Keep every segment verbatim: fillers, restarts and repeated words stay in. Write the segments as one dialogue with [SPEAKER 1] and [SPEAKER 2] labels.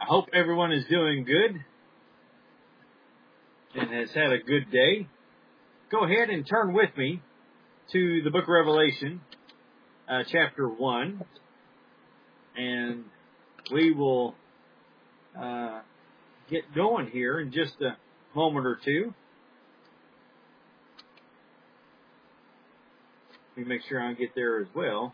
[SPEAKER 1] I hope everyone is doing good and has had a good day. Go ahead and turn with me to the book of Revelation, uh, chapter one, and we will uh, get going here in just a moment or two. Let me make sure I get there as well.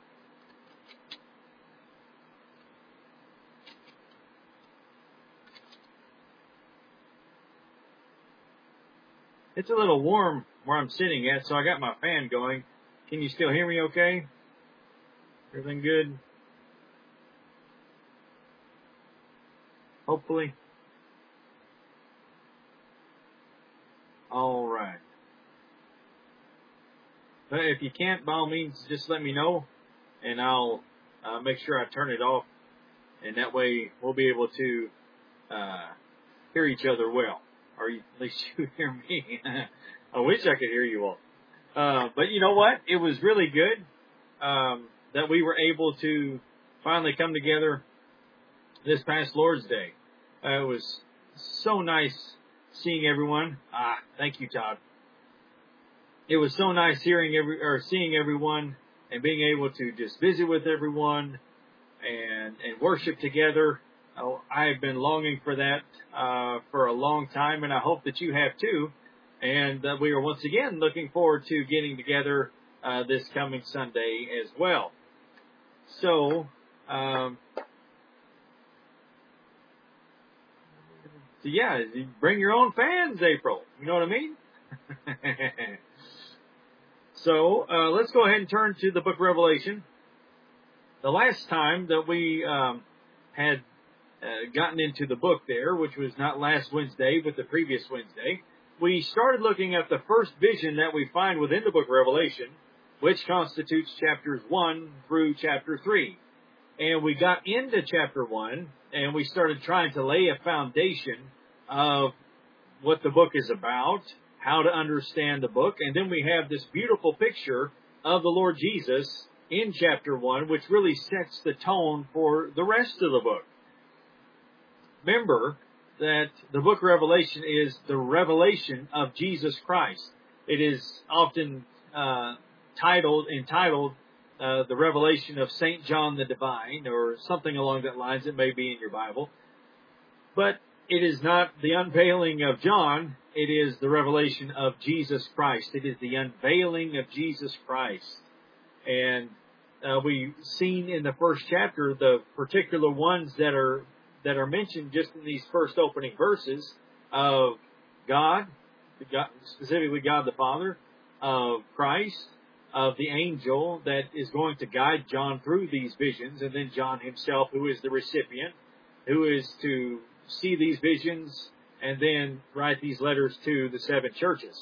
[SPEAKER 1] It's a little warm where I'm sitting at, so I got my fan going. Can you still hear me okay? Everything good? Hopefully. All right. But if you can't, by all means, just let me know, and I'll uh, make sure I turn it off, and that way we'll be able to uh, hear each other well, or at least you hear me. I wish I could hear you all. Uh, but you know what? It was really good um, that we were able to finally come together this past Lord's Day. Uh, it was so nice seeing everyone. Ah, thank you, Todd. It was so nice hearing every or seeing everyone and being able to just visit with everyone and and worship together. Oh, I have been longing for that uh, for a long time, and I hope that you have too. And uh, we are once again looking forward to getting together uh, this coming Sunday as well. So, um, so yeah, you bring your own fans, April. You know what I mean? So, uh, let's go ahead and turn to the book of Revelation. The last time that we um, had uh, gotten into the book there, which was not last Wednesday, but the previous Wednesday, we started looking at the first vision that we find within the book of Revelation, which constitutes chapters one through chapter three. And we got into chapter one, and we started trying to lay a foundation of what the book is about, how to understand the book, and then we have this beautiful picture of the Lord Jesus in chapter one, which really sets the tone for the rest of the book. Remember that the book of Revelation is the revelation of Jesus Christ. It is often uh, titled, entitled, uh, the revelation of Saint John the Divine, or something along that lines. It may be in your Bible. But it is not the unveiling of John. It is the revelation of Jesus Christ. It is the unveiling of Jesus Christ. And uh, we've seen in the first chapter the particular ones that are that are mentioned just in these first opening verses of God, God, specifically God the Father, of Christ, of the angel that is going to guide John through these visions, and then John himself, who is the recipient, who is to see these visions and then write these letters to the seven churches.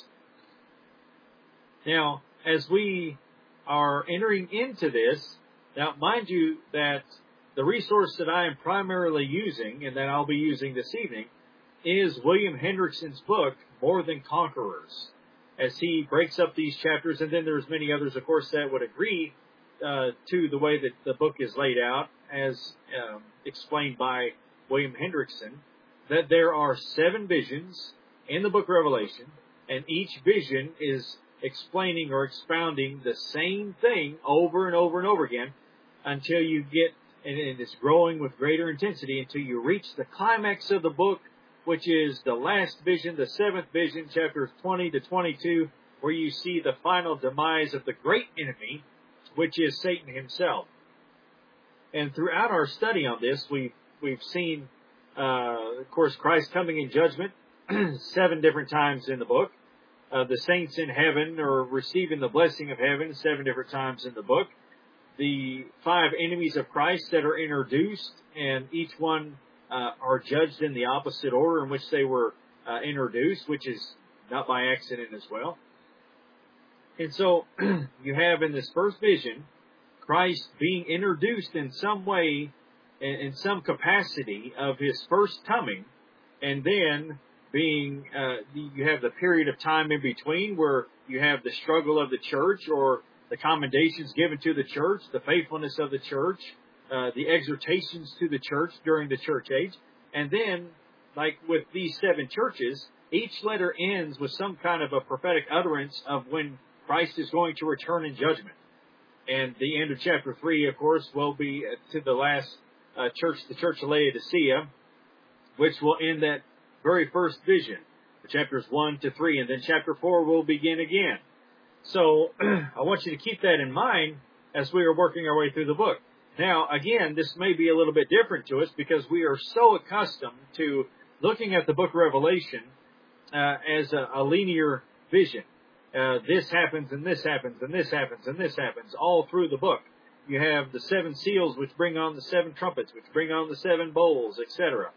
[SPEAKER 1] Now, as we are entering into this, now mind you that the resource that I am primarily using, and that I'll be using this evening, is William Hendrickson's book, More Than Conquerors, as he breaks up these chapters, and then there's many others, of course, that would agree uh, to the way that the book is laid out, as um, explained by William Hendrickson, that there are seven visions in the book of Revelation, and each vision is explaining or expounding the same thing over and over and over again until you get, and it's growing with greater intensity until you reach the climax of the book, which is the last vision, the seventh vision, chapters twenty to twenty-two, where you see the final demise of the great enemy, which is Satan himself. And throughout our study on this, we've, we've seen, uh, of course, Christ coming in judgment seven different times in the book. Uh, the saints in heaven are receiving the blessing of heaven seven different times in the book. The five enemies of Christ that are introduced, and each one uh, are judged in the opposite order in which they were uh, introduced, which is not by accident as well. And so you have in this first vision, Christ being introduced in some way, in, in some capacity of his first coming, and then being, uh, you have the period of time in between where you have the struggle of the church, or the commendations given to the church, the faithfulness of the church, uh, the exhortations to the church during the church age. And then, like with these seven churches, each letter ends with some kind of a prophetic utterance of when Christ is going to return in judgment. And the end of chapter three, of course, will be to the last uh, church, the church of Laodicea, which will end that very first vision, chapters one to three, and then chapter four will begin again. So I want you to keep that in mind as we are working our way through the book. Now, again, this may be a little bit different to us because we are so accustomed to looking at the book of Revelation uh, as a, a linear vision. Uh, this happens, and this happens, and this happens, and this happens, all through the book. You have the seven seals, which bring on the seven trumpets, which bring on the seven bowls, et cetera.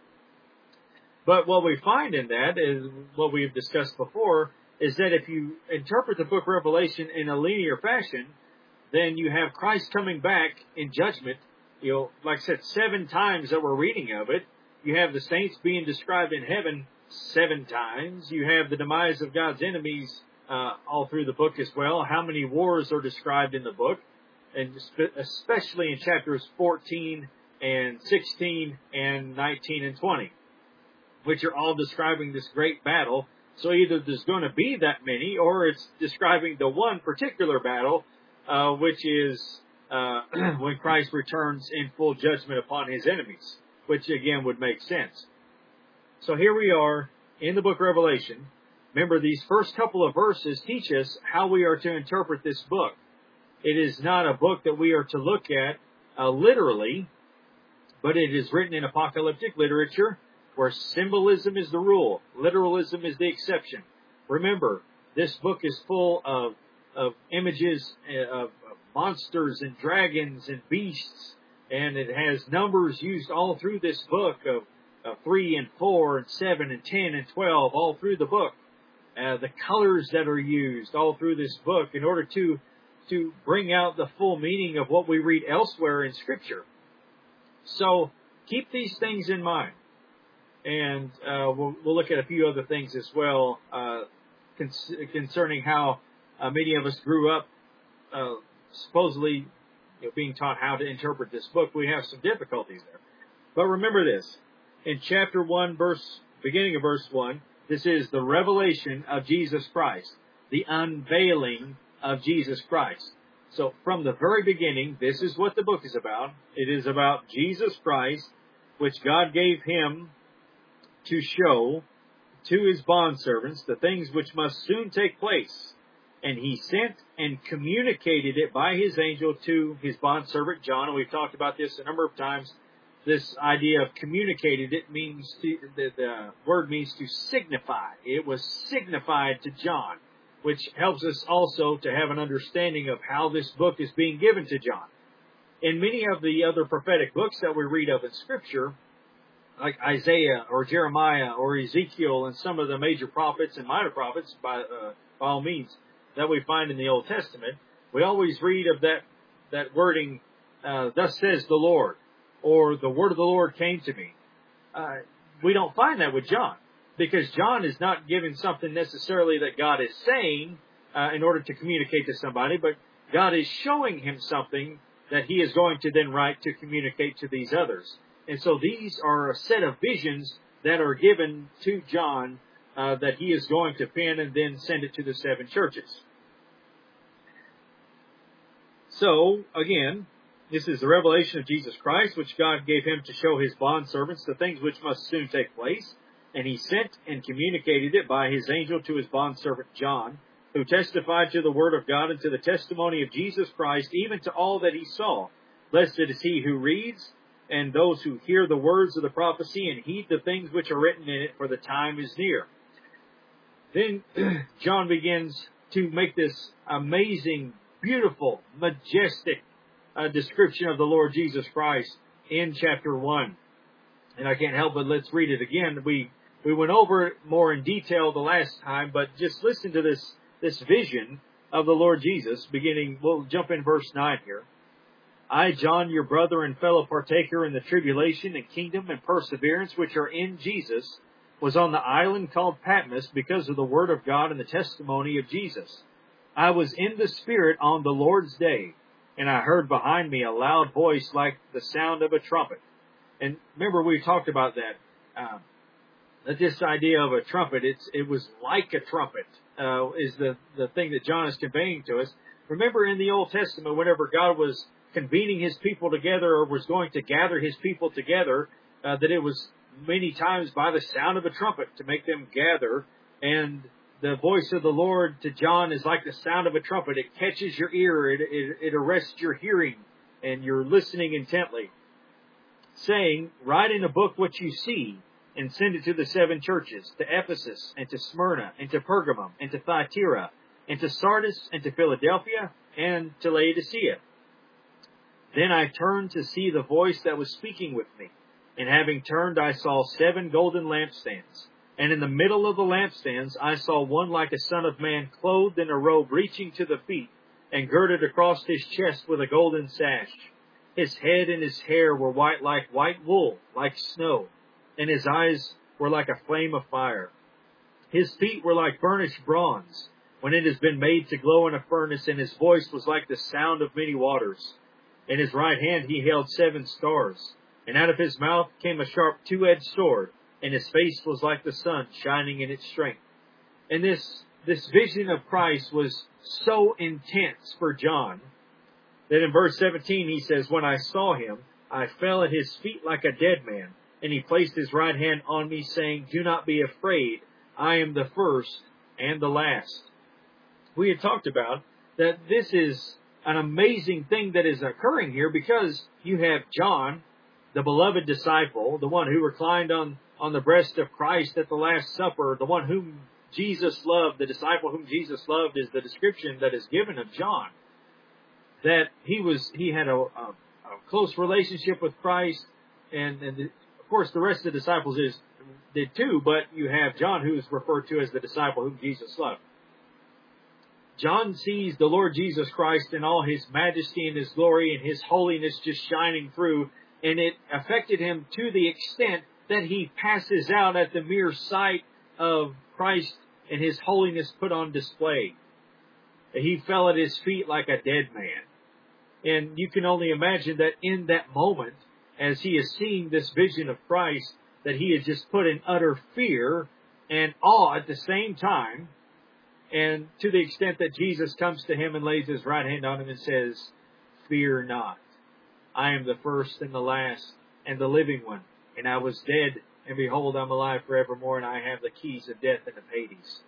[SPEAKER 1] But what we find in that is what we've discussed before, is that if you interpret the book of Revelation in a linear fashion, then you have Christ coming back in judgment. You know, like I said, seven times that we're reading of it. You have the saints being described in heaven seven times. You have the demise of God's enemies uh, all through the book as well. How many wars are described in the book, and especially in chapters fourteen and sixteen and nineteen and twenty, which are all describing this great battle. So either there's going to be that many, or it's describing the one particular battle, uh, which is uh, when Christ returns in full judgment upon his enemies, which again would make sense. So here we are in the book of Revelation. Remember, these first couple of verses teach us how we are to interpret this book. It is not a book that we are to look at uh, literally, but it is written in apocalyptic literature, where symbolism is the rule, literalism is the exception. Remember, this book is full of, of images of, of monsters and dragons and beasts, and it has numbers used all through this book of, of three and four and seven and ten and twelve, all through the book. Uh, the colors that are used all through this book in order to, to bring out the full meaning of what we read elsewhere in Scripture. So keep these things in mind. And uh, we'll, we'll look at a few other things as well uh, con- concerning how uh, many of us grew up uh, supposedly you know, being taught how to interpret this book. We have some difficulties there. But remember this. In chapter one, verse beginning of verse one, this is the revelation of Jesus Christ, the unveiling of Jesus Christ. So from the very beginning, this is what the book is about. It is about Jesus Christ, which God gave him to show to his bondservants the things which must soon take place. And he sent and communicated it by his angel to his bondservant John. And we've talked about this a number of times. This idea of communicated, it means to, the, the word means to signify. It was signified to John, which helps us also to have an understanding of how this book is being given to John. In many of the other prophetic books that we read of in Scripture, like Isaiah or Jeremiah or Ezekiel and some of the major prophets and minor prophets, by, uh, by all means, that we find in the Old Testament, we always read of that, that wording, uh, thus says the Lord, or the word of the Lord came to me. Uh, we don't find that with John, because John is not giving something necessarily that God is saying uh, in order to communicate to somebody, but God is showing him something that he is going to then write to communicate to these others. And so these are a set of visions that are given to John uh, that he is going to pen and then send it to the seven churches. So, again, this is the revelation of Jesus Christ, which God gave him to show his bondservants the things which must soon take place. And he sent and communicated it by his angel to his bondservant John, who testified to the word of God and to the testimony of Jesus Christ, even to all that he saw. Blessed is he who reads, and those who hear the words of the prophecy and heed the things which are written in it, for the time is near. Then John begins to make this amazing, beautiful, majestic uh, description of the Lord Jesus Christ in chapter one. And I can't help but let's read it again. We we went over it more in detail the last time, but just listen to this, this vision of the Lord Jesus, beginning, we'll jump in verse nine here. I, John, your brother and fellow partaker in the tribulation and kingdom and perseverance which are in Jesus, was on the island called Patmos because of the word of God and the testimony of Jesus. I was in the Spirit on the Lord's day, and I heard behind me a loud voice like the sound of a trumpet. And remember, we talked about that. uh, that this idea of a trumpet, it's, it was like a trumpet, uh, is the, the thing that John is conveying to us. Remember in the Old Testament, whenever God was convening His people together or was going to gather His people together, uh, that it was many times by the sound of a trumpet to make them gather. And the voice of the Lord to John is like the sound of a trumpet. It catches your ear. It, it, it arrests your hearing and you're listening intently. Saying, write in a book what you see and send it to the seven churches, to Ephesus and to Smyrna and to Pergamum and to Thyatira and to Sardis and to Philadelphia and to Laodicea. Then I turned to see the voice that was speaking with me. And having turned, I saw seven golden lampstands. And in the middle of the lampstands, I saw one like a son of man, clothed in a robe reaching to the feet, and girded across his chest with a golden sash. His head and his hair were white like white wool, like snow, and his eyes were like a flame of fire. His feet were like burnished bronze, when it has been made to glow in a furnace, and his voice was like the sound of many waters. In his right hand he held seven stars, and out of his mouth came a sharp two-edged sword, and his face was like the sun shining in its strength. And this, this vision of Christ was so intense for John that in verse seventeen he says, when I saw him, I fell at his feet like a dead man, and he placed his right hand on me, saying, do not be afraid, I am the first and the last. We had talked about that this is an amazing thing that is occurring here, because you have John, the beloved disciple, the one who reclined on, on the breast of Christ at the Last Supper, the one whom Jesus loved, the disciple whom Jesus loved is the description that is given of John. That he was, he had a, a, a close relationship with Christ, and, and the, of course the rest of the disciples is, did too, but you have John, who is referred to as the disciple whom Jesus loved. John sees the Lord Jesus Christ in all His majesty and His glory and His holiness just shining through, and it affected him to the extent that he passes out at the mere sight of Christ and His holiness put on display. He fell at His feet like a dead man. And you can only imagine that in that moment, as he is seeing this vision of Christ, that he is just put in utter fear and awe at the same time. And to the extent that Jesus comes to him and lays His right hand on him and says, fear not. I am the first and the last and the living one. And I was dead, and behold, I'm alive forevermore, and I have the keys of death and of Hades.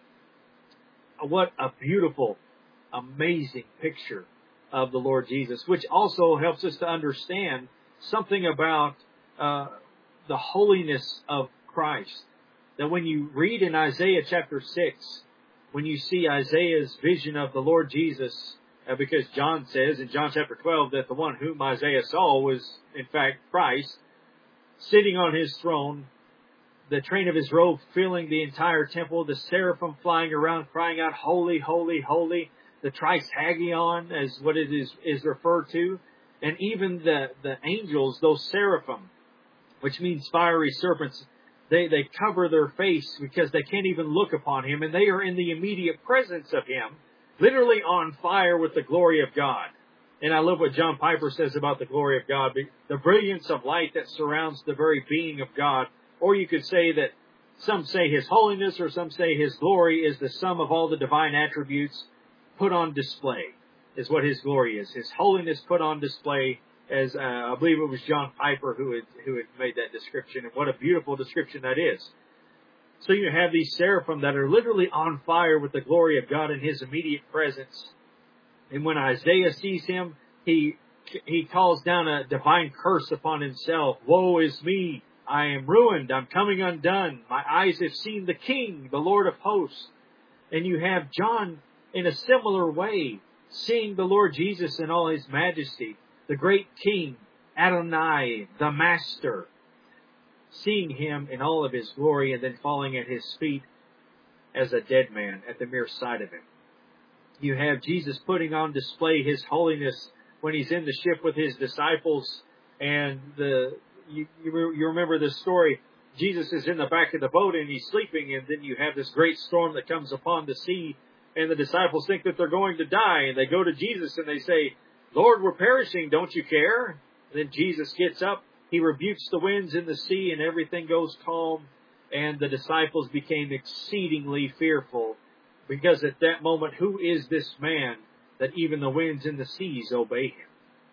[SPEAKER 1] What a beautiful, amazing picture of the Lord Jesus, which also helps us to understand something about uh, the holiness of Christ. That when you read in Isaiah chapter six, when you see Isaiah's vision of the Lord Jesus, uh, because John says in John chapter twelve that the one whom Isaiah saw was in fact Christ, sitting on His throne, the train of His robe filling the entire temple, the seraphim flying around crying out, holy, holy, holy, the trisagion as what it is, is referred to, and even the, the angels, those seraphim, which means fiery serpents, They, they cover their face because they can't even look upon Him, and they are in the immediate presence of Him, literally on fire with the glory of God. And I love what John Piper says about the glory of God, the brilliance of light that surrounds the very being of God. Or you could say that some say His holiness, or some say His glory is the sum of all the divine attributes put on display, is what His glory is. His holiness put on display, as uh, I believe it was John Piper who had, who had made that description. And what a beautiful description that is. So you have these seraphim that are literally on fire with the glory of God in His immediate presence. And when Isaiah sees Him, he he calls down a divine curse upon himself. Woe is me! I am ruined. I'm coming undone. My eyes have seen the King, the Lord of hosts. And you have John in a similar way, seeing the Lord Jesus in all His majesty, the great King, Adonai, the Master, seeing Him in all of His glory and then falling at His feet as a dead man at the mere sight of Him. You have Jesus putting on display His holiness when He's in the ship with His disciples, and the you, you, you remember the story. Jesus is in the back of the boat and He's sleeping, and then you have this great storm that comes upon the sea, and the disciples think that they're going to die, and they go to Jesus and they say, Lord, we're perishing, don't you care? And then Jesus gets up He rebukes the winds and the sea, and everything goes calm. And the disciples became exceedingly fearful, because at that moment, who is this man that even the winds and the seas obey him?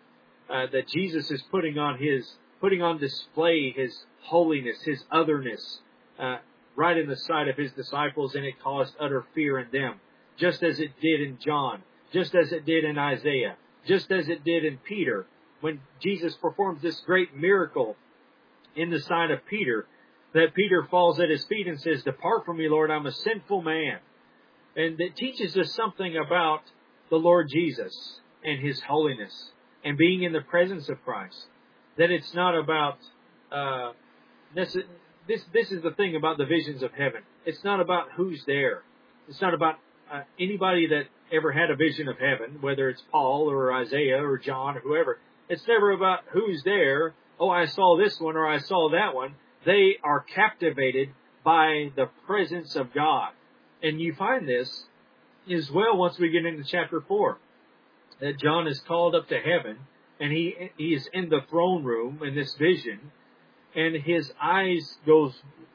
[SPEAKER 1] Uh, that Jesus is putting on his, putting on display his holiness, his otherness, uh, right in the sight of his disciples, and it caused utter fear in them, just as it did in John, just as it did in Isaiah, just as it did in Peter. When Jesus performs this great miracle in the sight of Peter, that Peter falls at his feet and says, "Depart from me, Lord, I'm a sinful man." And it teaches us something about the Lord Jesus and his holiness and being in the presence of Christ. That it's not about, uh, this, this, this is the thing about the visions of heaven. It's not about who's there. It's not about uh, anybody that ever had a vision of heaven, whether it's Paul or Isaiah or John or whoever. It's never about who's there. Oh, I saw this one or I saw that one. They are captivated by the presence of God. And you find this as well once we get into chapter four. That John is called up to heaven, and he he is in the throne room in this vision, and his eyes goes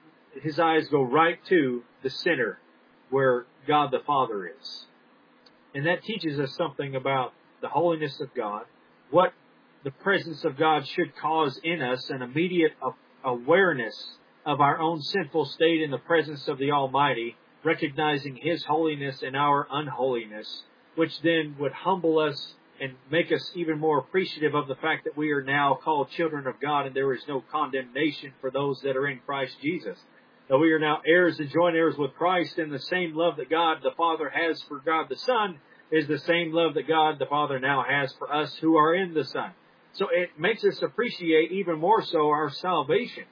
[SPEAKER 1] his eyes go right to the center where God the Father is. And that teaches us something about the holiness of God, what the presence of God should cause in us, an immediate awareness of our own sinful state in the presence of the Almighty, recognizing His holiness and our unholiness, which then would humble us and make us even more appreciative of the fact that we are now called children of God, and there is no condemnation for those that are in Christ Jesus. That we are now heirs and joint heirs with Christ, and the same love that God the Father has for God the Son is the same love that God the Father now has for us who are in the Son. So it makes us appreciate even more so our salvation.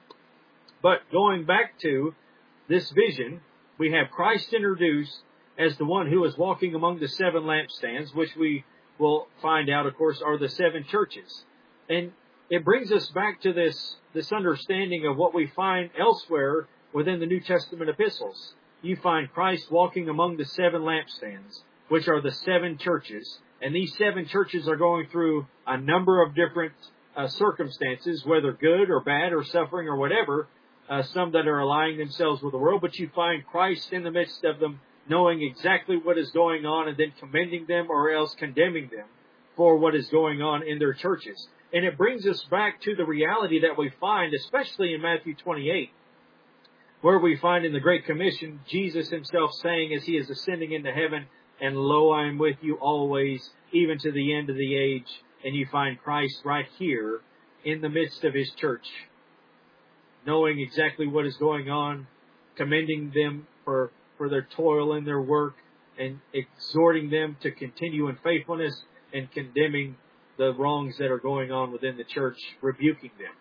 [SPEAKER 1] But going back to this vision, we have Christ introduced as the one who is walking among the seven lampstands, which we will find out, of course, are the seven churches. And it brings us back to this, this understanding of what we find elsewhere within the New Testament epistles. You find Christ walking among the seven lampstands, which are the seven churches. And these seven churches are going through a number of different uh, circumstances, whether good or bad or suffering or whatever, uh, some that are aligning themselves with the world. But you find Christ in the midst of them, knowing exactly what is going on and then commending them or else condemning them for what is going on in their churches. And it brings us back to the reality that we find, especially in Matthew twenty-eight, where we find in the Great Commission, Jesus Himself saying as He is ascending into heaven, "And lo, I am with you always, even to the end of the age." And you find Christ right here in the midst of His church, knowing exactly what is going on, commending them for, for their toil and their work, and exhorting them to continue in faithfulness, and condemning the wrongs that are going on within the church, rebuking them.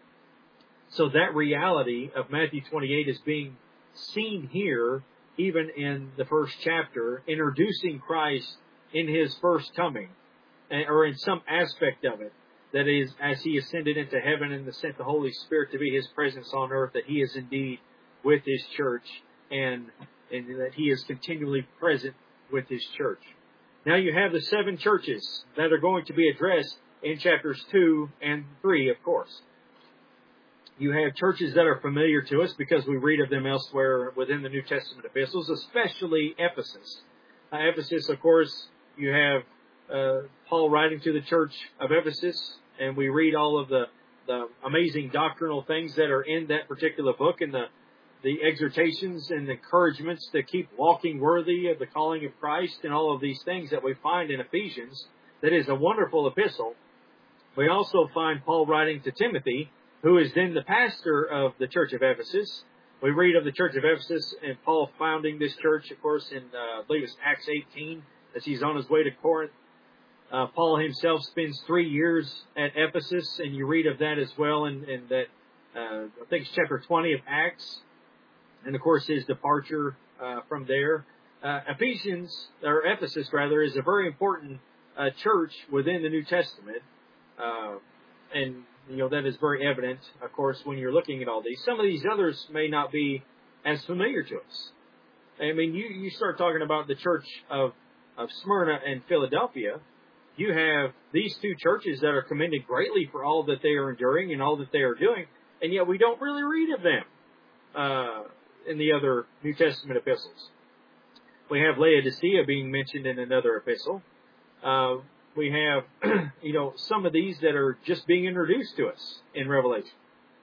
[SPEAKER 1] So that reality of Matthew twenty-eight is being seen here, even in the first chapter, introducing Christ in His first coming, or in some aspect of it, that is, as He ascended into heaven and sent the Holy Spirit to be His presence on earth, that He is indeed with His church, and, and that He is continually present with His church. Now you have the seven churches that are going to be addressed in chapters two and three, of course. You have churches that are familiar to us because we read of them elsewhere within the New Testament epistles, especially Ephesus. Uh, Ephesus, of course, you have uh, Paul writing to the church of Ephesus, and we read all of the, the amazing doctrinal things that are in that particular book, and the, the exhortations and encouragements to keep walking worthy of the calling of Christ, and all of these things that we find in Ephesians. That is a wonderful epistle. We also find Paul writing to Timothy, who is then the pastor of the church of Ephesus. We read of the church of Ephesus and Paul founding this church, of course, in, uh, I believe it's Acts eighteen, as he's on his way to Corinth. Uh, Paul himself spends three years at Ephesus, and you read of that as well in, in that, uh, I think it's chapter twenty of Acts. And, of course, his departure uh, from there. Uh, Ephesians, or Ephesus, rather, is a very important uh, church within the New Testament. Uh, and You know, that is very evident, of course, when you're looking at all these. Some of these others may not be as familiar to us. I mean, you, you start talking about the church of, of Smyrna and Philadelphia, you have these two churches that are commended greatly for all that they are enduring and all that they are doing, and yet we don't really read of them uh, in the other New Testament epistles. We have Laodicea being mentioned in another epistle. Uh, we have, you know, some of these that are just being introduced to us in Revelation.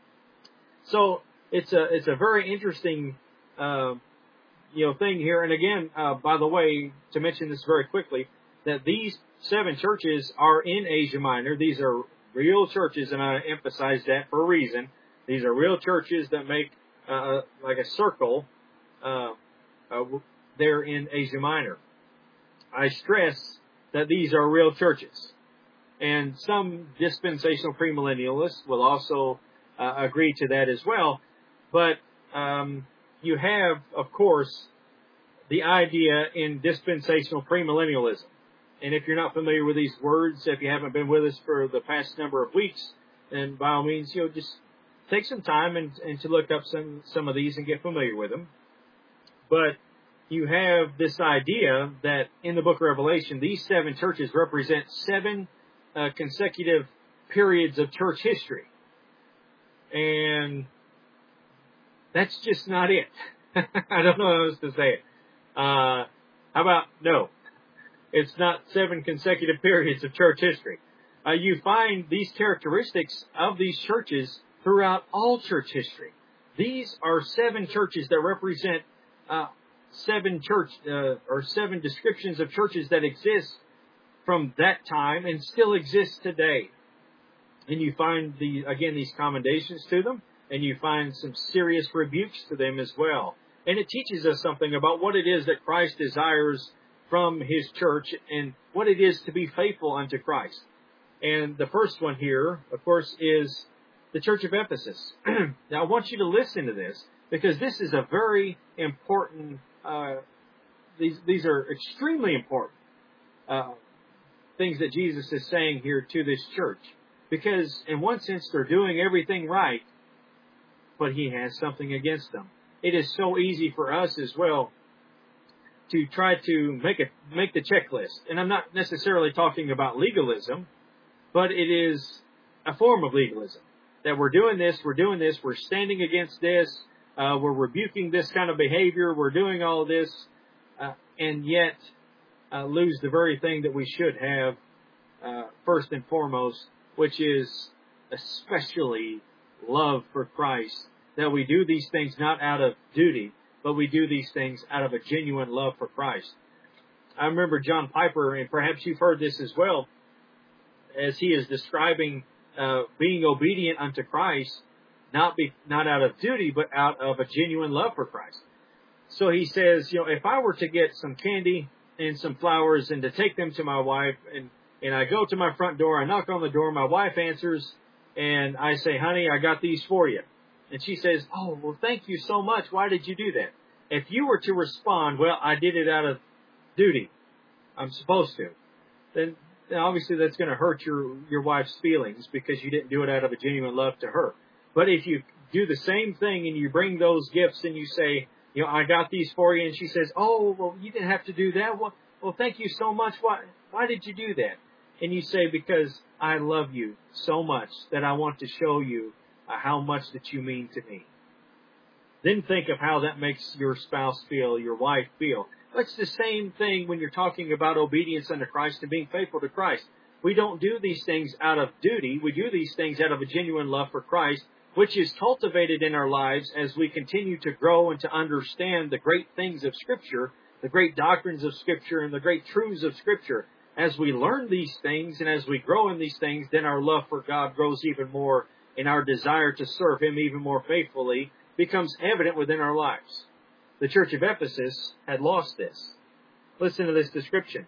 [SPEAKER 1] So it's a it's a very interesting, uh, you know, thing here. And again, uh, by the way, to mention this very quickly, that these seven churches are in Asia Minor. These are real churches, and I emphasize that for a reason. These are real churches that make uh, like a circle. Uh, uh, there in Asia Minor. I stress that these are real churches. And some dispensational premillennialists will also uh, agree to that as well. But um, you have, of course, the idea in dispensational premillennialism. And if you're not familiar with these words, if you haven't been with us for the past number of weeks, then by all means, you know, just take some time and, and to look up some, some of these and get familiar with them. But you have this idea that in the book of Revelation, these seven churches represent seven uh, consecutive periods of church history. And that's just not it. I don't know how else to say it. Uh, how about, no, it's not seven consecutive periods of church history. Uh, you find these characteristics of these churches throughout all church history. These are seven churches that represent uh, seven church uh, or seven descriptions of churches that exist from that time and still exist today. And you find the again these commendations to them, and you find some serious rebukes to them as well. And it teaches us something about what it is that Christ desires from His church and what it is to be faithful unto Christ. And the first one here, of course, is the Church of Ephesus. Now, I want you to listen to this, because this is a very important, uh, these, these are extremely important uh, things that Jesus is saying here to this church. Because in one sense, they're doing everything right, but He has something against them. It is so easy for us as well to try to make a make the checklist. And I'm not necessarily talking about legalism, but it is a form of legalism. That we're doing this, we're doing this, we're standing against this, uh, we're rebuking this kind of behavior, we're doing all of this, uh, and yet uh, lose the very thing that we should have uh, first and foremost, which is especially love for Christ. That we do these things not out of duty, but we do these things out of a genuine love for Christ. I remember John Piper, and perhaps you've heard this as well, as he is describing uh, being obedient unto Christ, not be not out of duty, but out of a genuine love for Christ. So he says, you know, if I were to get some candy and some flowers and to take them to my wife, and, and I go to my front door, I knock on the door, my wife answers, and I say, honey, I got these for you. And she says, oh, well, thank you so much. Why did you do that? If you were to respond, well, I did it out of duty, I'm supposed to, then obviously that's going to hurt your, your wife's feelings because you didn't do it out of a genuine love to her. But if you do the same thing and you bring those gifts and you say, you know, I got these for you, and she says, oh, well, you didn't have to do that. Well, well, thank you so much. Why, why did you do that? And you say, because I love you so much that I want to show you uh, how much that you mean to me. Then think of how that makes your spouse feel, your wife feel. It's the same thing when you're talking about obedience unto Christ and being faithful to Christ. We don't do these things out of duty. We do these things out of a genuine love for Christ, which is cultivated in our lives as we continue to grow and to understand the great things of Scripture, the great doctrines of Scripture, and the great truths of Scripture. As we learn these things and as we grow in these things, then our love for God grows even more, and our desire to serve Him even more faithfully becomes evident within our lives. The Church of Ephesus had lost this. Listen to this description.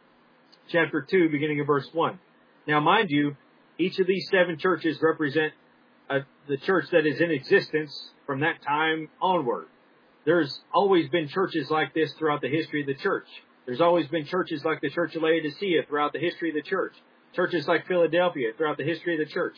[SPEAKER 1] Chapter two, beginning of verse one. Now, mind you, each of these seven churches represent uh, the church that is in existence from that time onward. There's always been churches like this throughout the history of the church. There's always been churches like the Church of Laodicea throughout the history of the church. Churches like Philadelphia throughout the history of the church.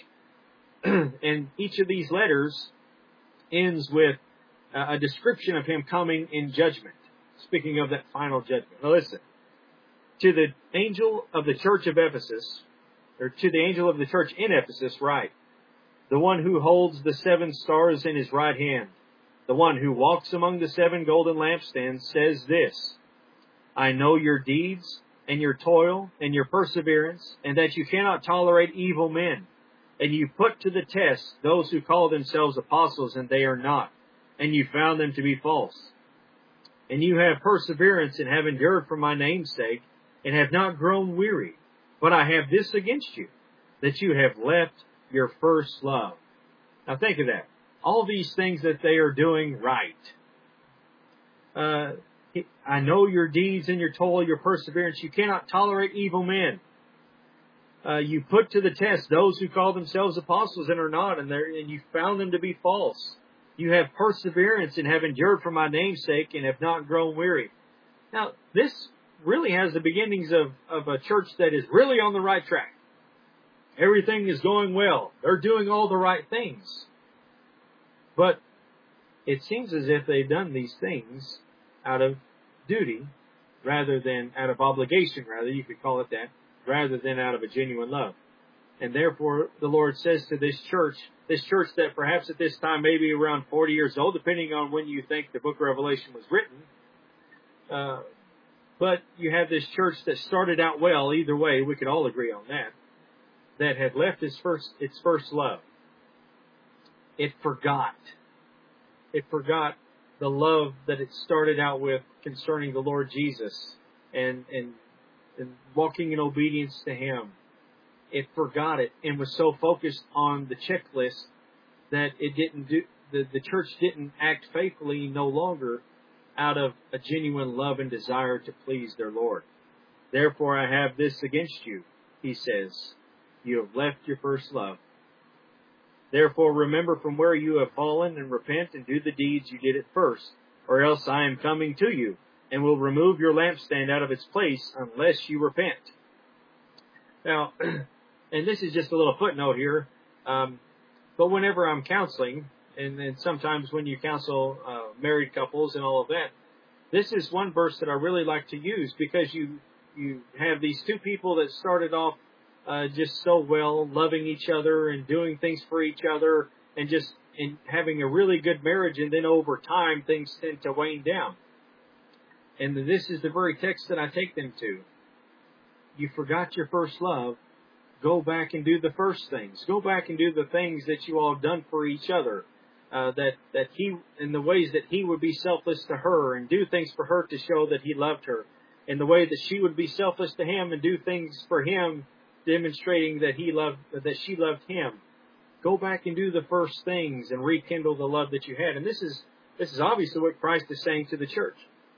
[SPEAKER 1] And each of these letters ends with a description of Him coming in judgment. Speaking of that final judgment. Now listen. To the angel of the church of Ephesus, or to the angel of the church in Ephesus, write, the one who holds the seven stars in his right hand, the one who walks among the seven golden lampstands, says this, I know your deeds, and your toil, and your perseverance, and that you cannot tolerate evil men. And you put to the test those who call themselves apostles, and they are not, and you found them to be false. And you have perseverance, and have endured for my name's sake, and have not grown weary. But I have this against you, that you have left your first love. Now think of that. All these things that they are doing right. Uh, I know your deeds and your toil, your perseverance. You cannot tolerate evil men. Uh, you put to the test those who call themselves apostles and are not, and, and you found them to be false. You have perseverance and have endured for my name's sake and have not grown weary. Now, this really has the beginnings of, of a church that is really on the right track. Everything is going well. They're doing all the right things. But it seems as if they've done these things out of duty rather than out of obligation, rather, you could call it that, rather than out of a genuine love. And therefore, the Lord says to this church, this church that perhaps at this time may be around forty years old, depending on when you think the book of Revelation was written, uh, but you have this church that started out well, either way, we could all agree on that, that had left its first, its first love. It forgot. It forgot the love that it started out with concerning the Lord Jesus and, and, and walking in obedience to Him. It forgot it and was so focused on the checklist that it didn't do, the, the church didn't act faithfully no longer out of a genuine love and desire to please their Lord. Therefore I have this against you, he says. You have left your first love. Therefore remember from where you have fallen and repent and do the deeds you did at first, or else I am coming to you and will remove your lampstand out of its place unless you repent. Now, and this is just a little footnote here, um, but whenever I'm counseling, and, and sometimes when you counsel uh, married couples and all of that, this is one verse that I really like to use because you you have these two people that started off Uh, just so well, loving each other and doing things for each other and just and having a really good marriage, and then over time things tend to wane down. And this is the very text that I take them to. You forgot your first love. Go back and do the first things. Go back and do the things that you all have done for each other. Uh, that, that he, in the ways that he would be selfless to her and do things for her to show that he loved her. In the way that she would be selfless to him and do things for him, demonstrating that he loved, that she loved him. Go back and do the first things and rekindle the love that you had. And this is, this is obviously what Christ is saying to the church.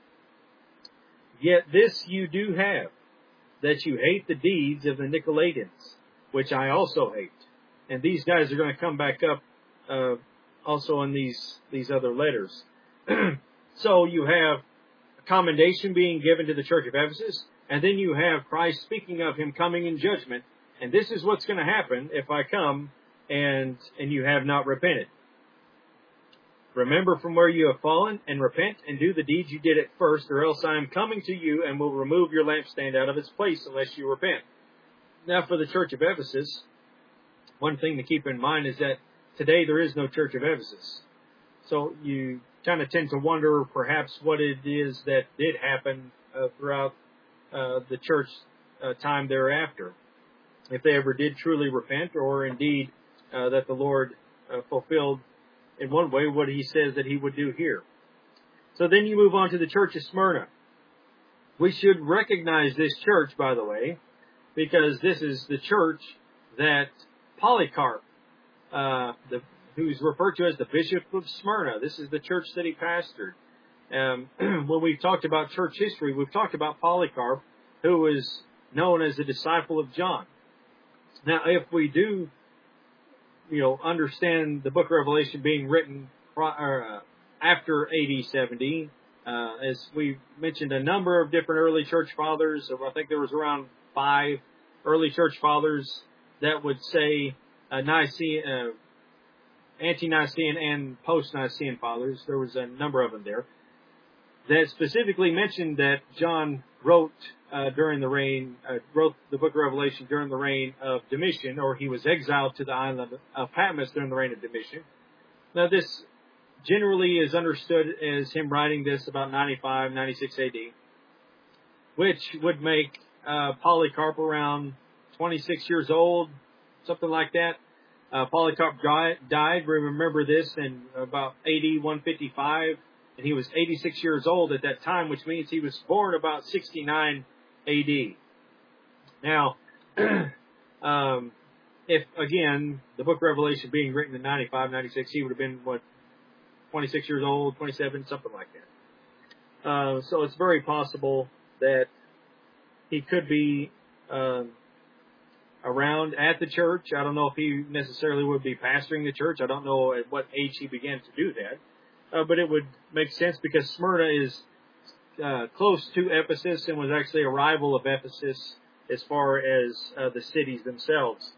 [SPEAKER 1] Yet this you do have, that you hate the deeds of the Nicolaitans, which I also hate. And these guys are going to come back up, uh, also in these, these other letters. So you have a commendation being given to the church of Ephesus. And then you have Christ speaking of him coming in judgment. And this is what's going to happen if I come and and you have not repented. Remember from where you have fallen and repent and do the deeds you did at first, or else I am coming to you and will remove your lampstand out of its place unless you repent. Now for the church of Ephesus, one thing to keep in mind is that today there is no church of Ephesus. So you kind of tend to wonder perhaps what it is that did happen uh, throughout Uh, the church uh, time thereafter, if they ever did truly repent, or indeed uh, that the Lord uh, fulfilled in one way what he says that he would do here. So then you move on to the church of Smyrna. We should recognize this church, by the way, because this is the church that Polycarp, uh, the, who's referred to as the Bishop of Smyrna, this is the church that he pastored. Um, when we've talked about church history, we've talked about Polycarp, who is known as a disciple of John. Now, if we do, you know, understand the book of Revelation being written uh, after A D seventy, uh, as we mentioned a number of different early church fathers, I think there was around five early church fathers that would say uh, Nicene, uh, ante-Nicene and post-Nicene fathers. There was a number of them there that specifically mentioned that John wrote uh, during the reign, uh, wrote the book of Revelation during the reign of Domitian, or he was exiled to the island of Patmos during the reign of Domitian. Now, this generally is understood as him writing this about ninety-five, ninety-six A D, which would make uh, Polycarp around twenty-six years old, something like that. Uh, Polycarp died, remember this, in about A D one fifty-five, and he was eighty-six years old at that time, which means he was born about sixty-nine A D. Now, um, if, again, the book of Revelation being written in ninety-five, ninety-six, he would have been, what, twenty-six years old, twenty-seven, something like that. Uh, so it's very possible that he could be um, around at the church. I don't know if he necessarily would be pastoring the church. I don't know at what age he began to do that. Uh, but it would make sense because Smyrna is uh, close to Ephesus and was actually a rival of Ephesus as far as uh, the cities themselves.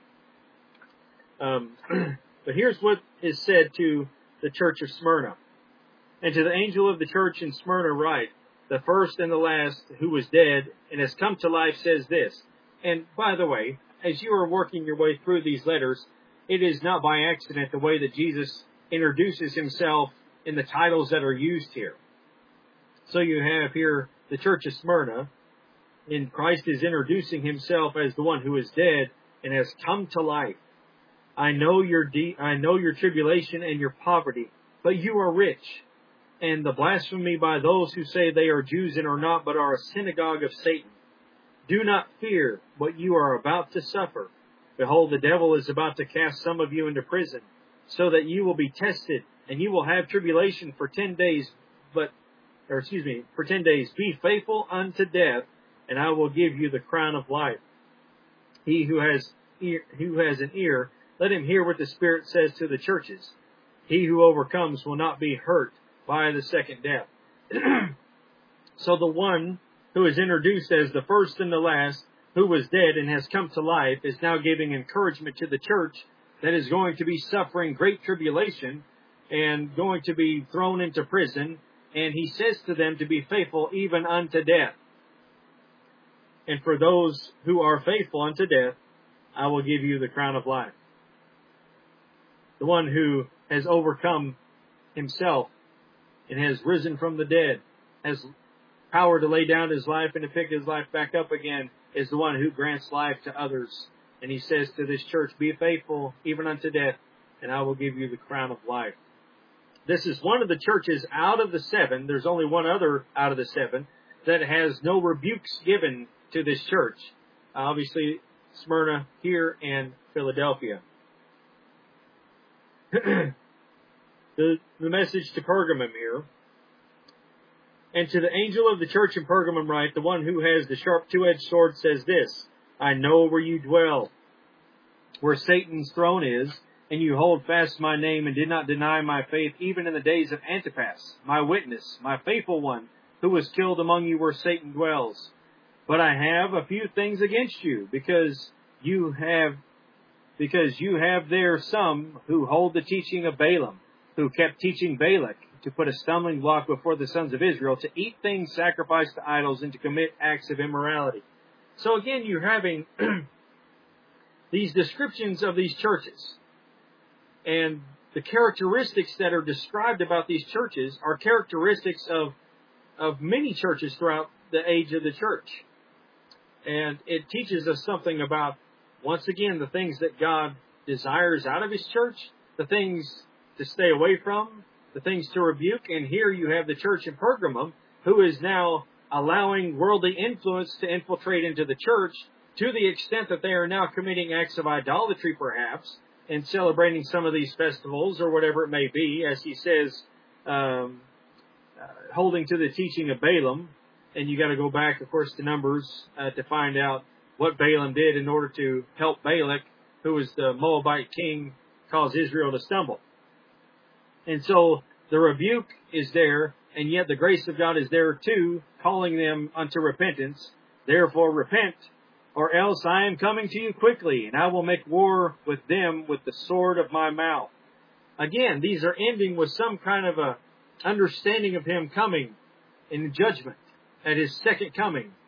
[SPEAKER 1] Um, but here's what is said to the church of Smyrna. And to the angel of the church in Smyrna write, the first and the last who was dead and has come to life says this. And by the way, as you are working your way through these letters, it is not by accident the way that Jesus introduces himself in the titles that are used here. So you have here the church of Smyrna, and Christ is introducing himself as the one who is dead and has come to life. I know your de- I know your tribulation and your poverty, but you are rich. And the blasphemy by those who say they are Jews and are not, but are a synagogue of Satan. Do not fear what you are about to suffer. Behold, the devil is about to cast some of you into prison, so that you will be tested, and you will have tribulation for ten days, but, or excuse me, for ten days. Be faithful unto death, and I will give you the crown of life. He who has ear, who has an ear, let him hear what the Spirit says to the churches. He who overcomes will not be hurt by the second death. So the one who is introduced as the first and the last, who was dead and has come to life, is now giving encouragement to the church that is going to be suffering great tribulation and going to be thrown into prison. And he says to them to be faithful even unto death. And for those who are faithful unto death, I will give you the crown of life. The one who has overcome himself and has risen from the dead, has power to lay down his life and to pick his life back up again, is the one who grants life to others. And he says to this church, be faithful even unto death, and I will give you the crown of life. This is one of the churches out of the seven. There's only one other out of the seven that has no rebukes given to this church. Obviously, Smyrna here and Philadelphia. the, the message to Pergamum here. And to the angel of the church in Pergamum write, the one who has the sharp two-edged sword says this, I know where you dwell, where Satan's throne is, and you hold fast my name and did not deny my faith, even in the days of Antipas, my witness, my faithful one, who was killed among you where Satan dwells. But I have a few things against you, because you have, because you have there some who hold the teaching of Balaam, who kept teaching Balak to put a stumbling block before the sons of Israel, to eat things sacrificed to idols and to commit acts of immorality. So again, you're having these descriptions of these churches. And the characteristics that are described about these churches are characteristics of, of many churches throughout the age of the church. And it teaches us something about, once again, the things that God desires out of His church, the things to stay away from, the things to rebuke. And here you have the church in Pergamum, who is now allowing worldly influence to infiltrate into the church to the extent that they are now committing acts of idolatry, perhaps, and celebrating some of these festivals or whatever it may be, as he says, um, uh, holding to the teaching of Balaam. And you got to go back, of course, to Numbers uh, to find out what Balaam did in order to help Balak, who was the Moabite king, cause Israel to stumble. And so the rebuke is there, and yet the grace of God is there too, calling them unto repentance. Therefore repent, or else I am coming to you quickly, and I will make war with them with the sword of my mouth. Again, these are ending with some kind of a understanding of Him coming in judgment at His second coming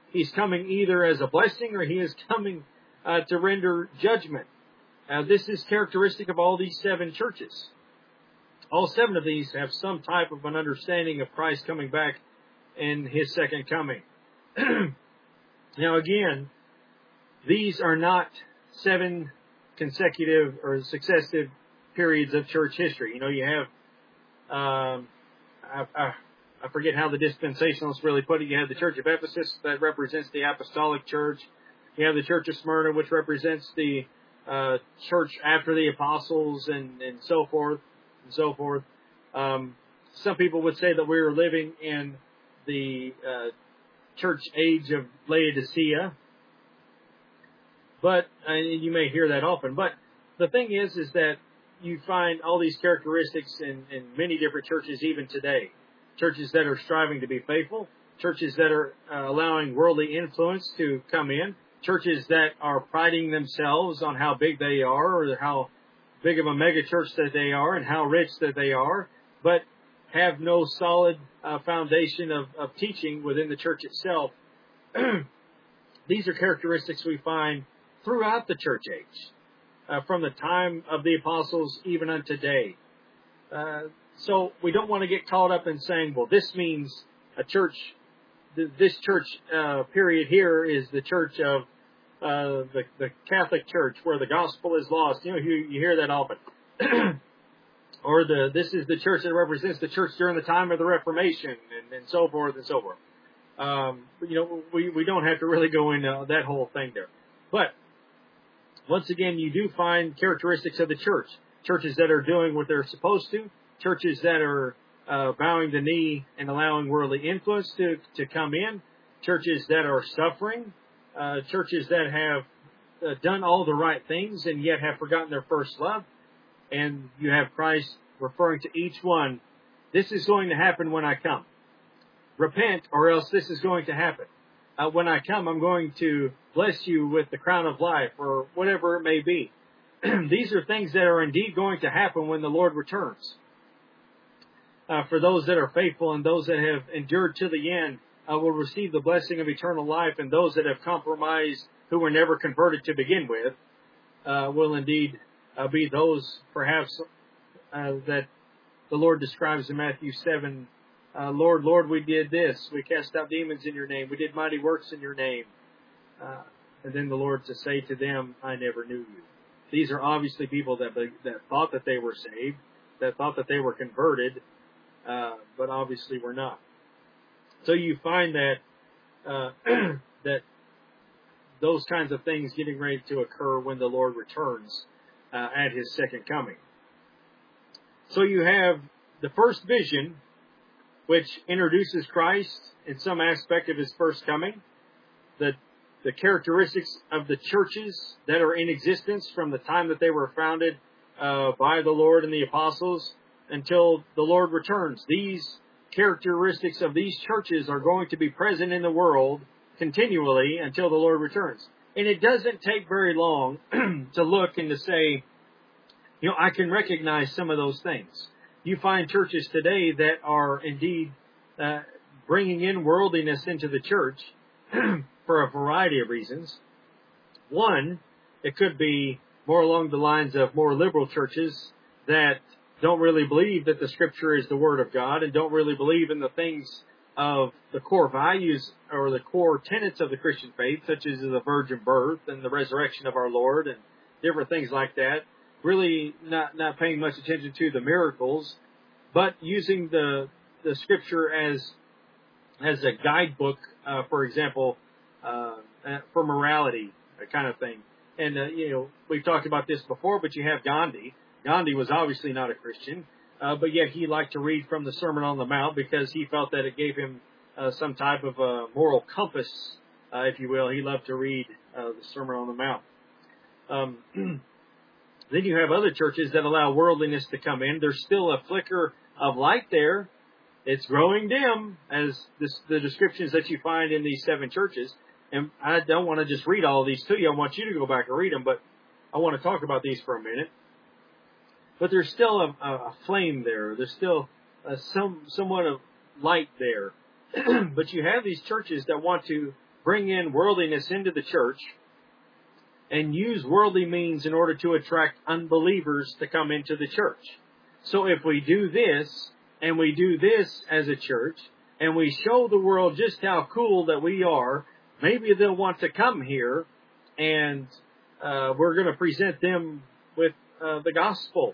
[SPEAKER 1] He's coming either as a blessing or he is coming uh, to render judgment. Uh, this is characteristic of all these seven churches. All seven of these have some type of an understanding of Christ coming back in his second coming. Now again, these are not seven consecutive or successive periods of church history. You know, you have, um, I, I, I forget how the dispensationalists really put it. You have the Church of Ephesus that represents the Apostolic Church. You have the Church of Smyrna, which represents the uh, church after the apostles, and, and so forth and so forth. Um, some people would say that we are living in the uh, church age of Laodicea, but and you may hear that often. But the thing is, is that you find all these characteristics in, in many different churches even today. Churches that are striving to be faithful, churches that are uh, allowing worldly influence to come in, churches that are priding themselves on how big they are or how big of a mega church that they are and how rich that they are, but have no solid uh, foundation of, of teaching within the church itself. These are characteristics we find throughout the church age, uh, from the time of the apostles even unto today. Uh, so we don't want to get caught up in saying, well, this means a church, th- this church uh, period here is the church of uh, the, the Catholic Church where the gospel is lost. You know, you, you hear that often. Or the this is the church that represents the church during the time of the Reformation, and, and so forth and so forth. Um, you know, we, we don't have to really go into that whole thing there. But once again, you do find characteristics of the church. Churches that are doing what they're supposed to. Churches that are uh, bowing the knee and allowing worldly influence to, to come in. Churches that are suffering. Uh, churches that have uh, done all the right things and yet have forgotten their first love. And you have Christ referring to each one. This is going to happen when I come. Repent, or else this is going to happen. Uh, when I come, I'm going to bless you with the crown of life, or whatever it may be. These are things that are indeed going to happen when the Lord returns. Uh, for those that are faithful and those that have endured to the end uh, will receive the blessing of eternal life, and those that have compromised, who were never converted to begin with, uh, will indeed uh, be those perhaps uh, that the Lord describes in Matthew seven. Uh, Lord, Lord, we did this. We cast out demons in your name. We did mighty works in your name. Uh, and then the Lord to say to them, I never knew you. These are obviously people that that thought that they were saved, that thought that they were converted, uh, but obviously were not. So you find that uh, that those kinds of things getting ready to occur when the Lord returns uh, at His second coming. So you have the first vision, which introduces Christ in some aspect of His first coming, the the characteristics of the churches that are in existence from the time that they were founded uh, by the Lord and the apostles until the Lord returns. These characteristics of these churches are going to be present in the world continually until the Lord returns. And it doesn't take very long to look and to say, you know, I can recognize some of those things. You find churches today that are indeed uh, bringing in worldliness into the church for a variety of reasons. One, it could be more along the lines of more liberal churches that don't really believe that the Scripture is the Word of God and don't really believe in the things of the core values or the core tenets of the Christian faith, such as the virgin birth and the resurrection of our Lord and different things like that. Really not, not paying much attention to the miracles, but using the the Scripture as as a guidebook, uh, for example, uh, for morality, kind of thing. And, uh, you know, we've talked about this before, but you have Gandhi. Gandhi was obviously not a Christian, uh, but yet he liked to read from the Sermon on the Mount because he felt that it gave him uh, some type of a moral compass, uh, if you will. He loved to read uh, the Sermon on the Mount. Um, then you have other churches that allow worldliness to come in. There's still a flicker of light there. It's growing dim, as this, the descriptions that you find in these seven churches. And I don't want to just read all of these to you. I want you to go back and read them, but I want to talk about these for a minute. But there's still a, a flame there. There's still a, some somewhat of light there. But you have these churches that want to bring in worldliness into the church and use worldly means in order to attract unbelievers to come into the church. So if we do this, and we do this as a church, and we show the world just how cool that we are, maybe they'll want to come here, and uh, we're going to present them with uh, the gospel.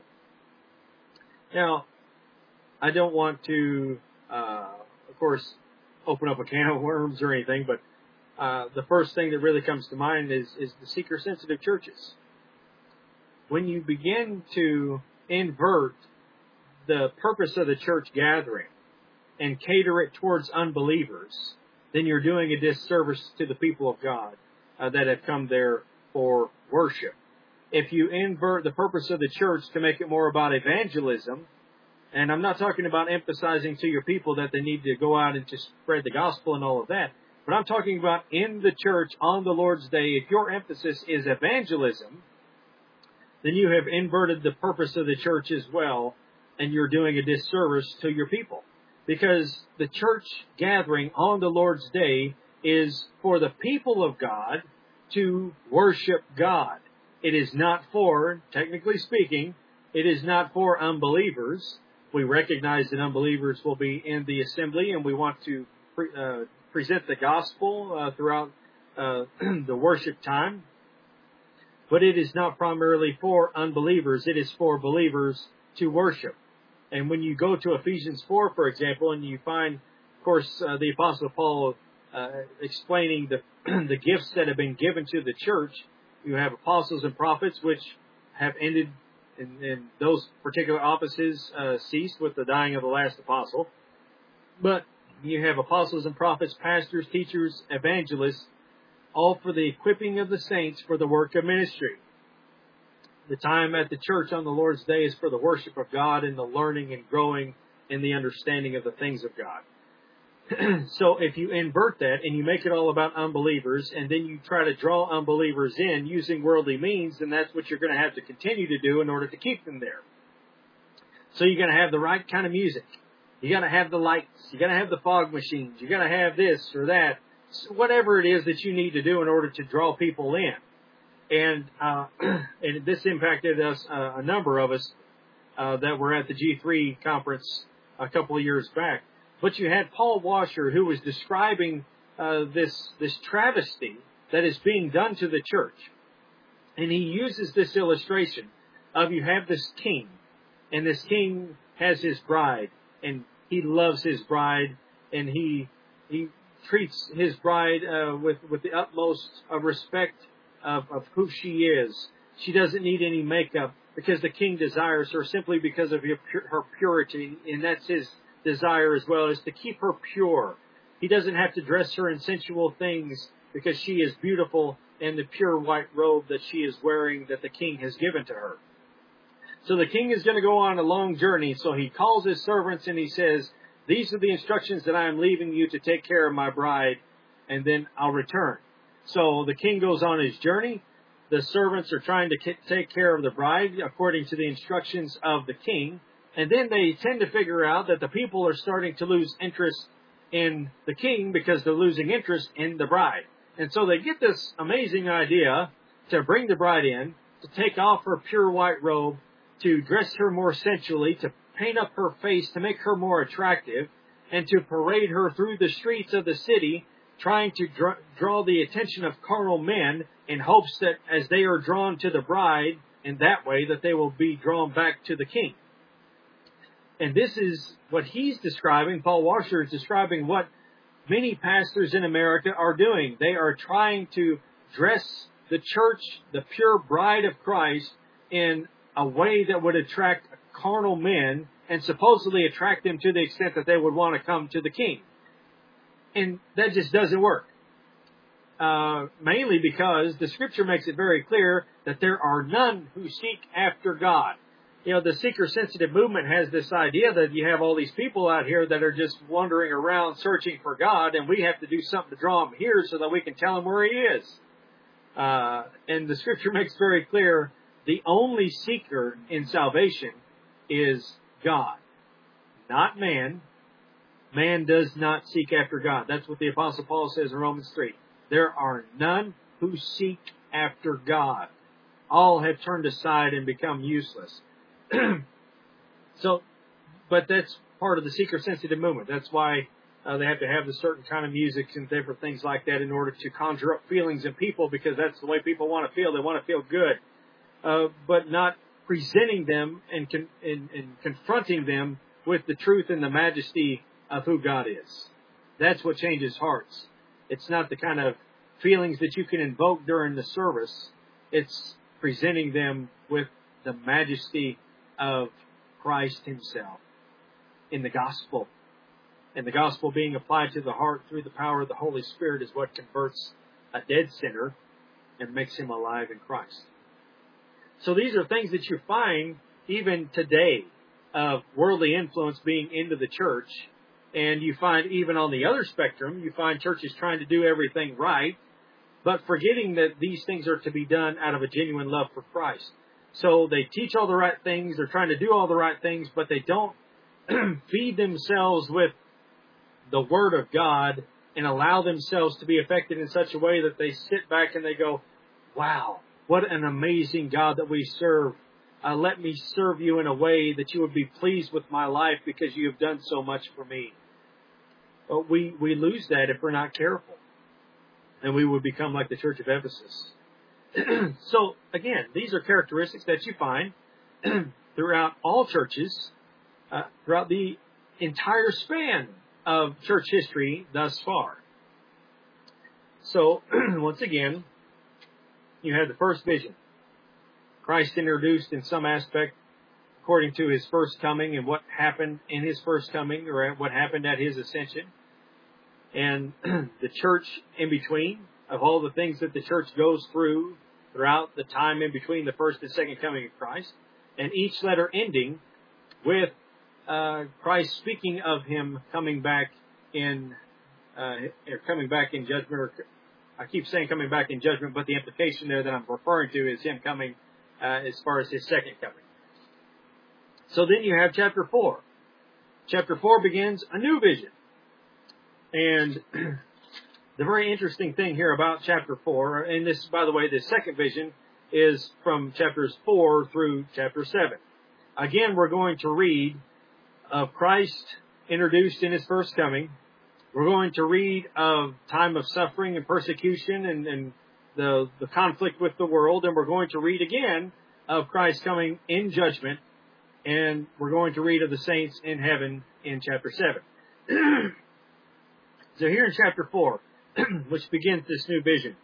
[SPEAKER 1] Now, I don't want to, uh, of course, open up a can of worms or anything, but uh, the first thing that really comes to mind is, is the seeker-sensitive churches. When you begin to invert the purpose of the church gathering and cater it towards unbelievers, then you're doing a disservice to the people of God uh, that have come there for worship. If you invert the purpose of the church to make it more about evangelism, and I'm not talking about emphasizing to your people that they need to go out and just spread the gospel and all of that, but I'm talking about in the church on the Lord's Day, if your emphasis is evangelism, then you have inverted the purpose of the church as well, and you're doing a disservice to your people. Because the church gathering on the Lord's Day is for the people of God to worship God. It is not for, technically speaking, it is not for unbelievers. We recognize that unbelievers will be in the assembly, and we want to pre, uh, present the gospel uh, throughout uh, the worship time. But it is not primarily for unbelievers. It is for believers to worship. And when you go to Ephesians four, for example, and you find, of course, uh, the Apostle Paul uh, explaining the the gifts that have been given to the church, you have apostles and prophets, which have ended, and, and those particular offices uh, ceased with the dying of the last apostle. But you have apostles and prophets, pastors, teachers, evangelists, all for the equipping of the saints for the work of ministry. The time at the church on the Lord's Day is for the worship of God and the learning and growing in the understanding of the things of God. So if you invert that and you make it all about unbelievers, and then you try to draw unbelievers in using worldly means, then that's what you're going to have to continue to do in order to keep them there. So you're going to have the right kind of music. You got to have the lights. You got to have the fog machines. You got to have this or that. So whatever it is that you need to do in order to draw people in. And uh, and this impacted us, uh, a number of us uh, that were at the G three conference a couple of years back. But you had Paul Washer, who was describing uh, this this travesty that is being done to the church. And he uses this illustration of you have this king, and this king has his bride, and he loves his bride, and he he treats his bride uh, with, with the utmost of respect of, of who she is. She doesn't need any makeup because the king desires her simply because of her purity, and that's his desire as well, is to keep her pure. He doesn't have to dress her in sensual things because she is beautiful in the pure white robe that she is wearing that the king has given to her. So the king is going to go on a long journey, so he calls his servants and he says, these are the instructions that I am leaving you to take care of my bride, and then I'll return. So the king goes on his journey. The servants are trying to take care of the bride according to the instructions of the king. And then they tend to figure out that the people are starting to lose interest in the king because they're losing interest in the bride. And so they get this amazing idea to bring the bride in, to take off her pure white robe, to dress her more sensually, to paint up her face, to make her more attractive, and to parade her through the streets of the city, trying to dr- draw the attention of carnal men in hopes that as they are drawn to the bride in that way, that they will be drawn back to the king. And this is what he's describing. Paul Washer is describing what many pastors in America are doing. They are trying to dress the church, the pure bride of Christ, in a way that would attract carnal men and supposedly attract them to the extent that they would want to come to the king. And that just doesn't work. Uh, mainly because the scripture makes it very clear that there are none who seek after God. You know, the seeker-sensitive movement has this idea that you have all these people out here that are just wandering around searching for God, and we have to do something to draw them here so that we can tell them where He is. Uh, and the Scripture makes very clear the only seeker in salvation is God, not man. Man does not seek after God. That's what the Apostle Paul says in Romans three. there are none who seek after God. All have turned aside and become useless. So, but that's part of the seeker-sensitive movement. That's why uh, they have to have the certain kind of music and different things like that in order to conjure up feelings in people, because that's the way people want to feel. They want to feel good, uh, but not presenting them and, con- and, and confronting them with the truth and the majesty of who God is. That's what changes hearts. It's not the kind of feelings that you can invoke during the service. It's presenting them with the majesty of Christ Himself in the gospel. And the gospel being applied to the heart through the power of the Holy Spirit is what converts a dead sinner and makes him alive in Christ. So these are things that you find even today of worldly influence being into the church. And you find even on the other spectrum, you find churches trying to do everything right, but forgetting that these things are to be done out of a genuine love for Christ. So they teach all the right things, they're trying to do all the right things, but they don't feed themselves with the Word of God and allow themselves to be affected in such a way that they sit back and they go, wow, what an amazing God that we serve. Uh, let me serve you in a way that you would be pleased with my life because you have done so much for me. But we, we lose that if we're not careful. And we would become like the church of Ephesus. So, again, these are characteristics that you find throughout all churches, uh, throughout the entire span of church history thus far. So, once again, you have the first vision. Christ introduced in some aspect according to His first coming and what happened in His first coming, or what happened at His ascension. And the church in between, of all the things that the church goes through throughout the time in between the first and second coming of Christ. And each letter ending with uh, Christ speaking of Him coming back in, uh, or coming back in judgment, or I keep saying coming back in judgment, but the implication there that I'm referring to is Him coming uh, as far as His second coming. So then you have chapter four. Chapter four begins a new vision. And the very interesting thing here about chapter four, and this, by the way, the second vision is from chapters four through chapter seven. Again, we're going to read of Christ introduced in His first coming. We're going to read of time of suffering and persecution and, and the, the conflict with the world. And we're going to read again of Christ coming in judgment. And we're going to read of the saints in heaven in chapter seven. So here in chapter four, which begins this new vision.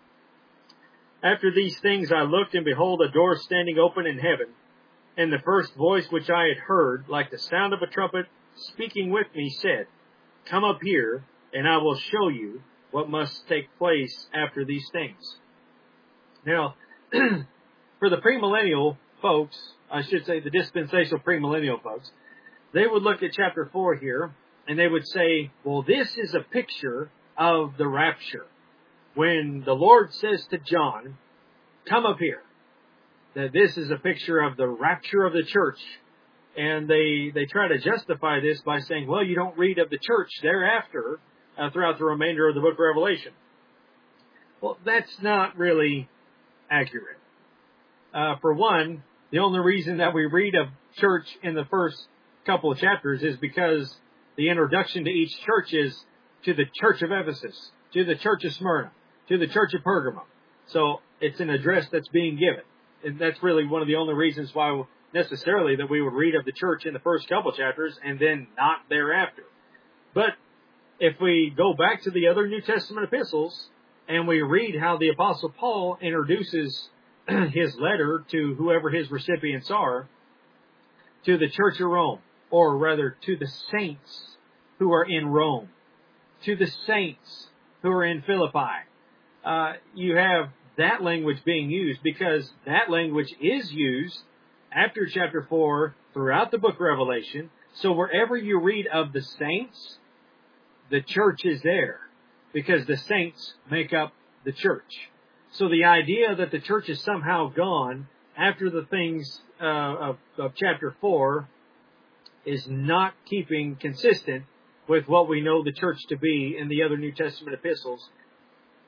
[SPEAKER 1] After these things I looked, and behold, a door standing open in heaven. And the first voice which I had heard, like the sound of a trumpet, speaking with me, said, Come up here, and I will show you what must take place after these things. Now, for the premillennial folks, I should say the dispensational premillennial folks, they would look at chapter four here, and they would say, well, this is a picture of the rapture. When the Lord says to John, come up here, that this is a picture of the rapture of the church. And they, they try to justify this by saying, well, you don't read of the church thereafter uh, throughout the remainder of the book of Revelation. Well, that's not really accurate. Uh, for one, the only reason that we read of church in the first couple of chapters is because the introduction to each church is to the church of Ephesus, to the church of Smyrna, to the church of Pergamum. So it's an address that's being given. And that's really one of the only reasons why necessarily that we would read of the church in the first couple chapters and then not thereafter. But if we go back to the other New Testament epistles and we read how the Apostle Paul introduces his letter to whoever his recipients are, to the church of Rome, or rather to the saints who are in Rome, to the saints who are in Philippi, uh, you have that language being used because that language is used after chapter four throughout the book of Revelation. So wherever you read of the saints, the church is there because the saints make up the church. So the idea that the church is somehow gone after the things uh, of, of chapter four is not keeping consistent with what we know the church to be in the other New Testament epistles.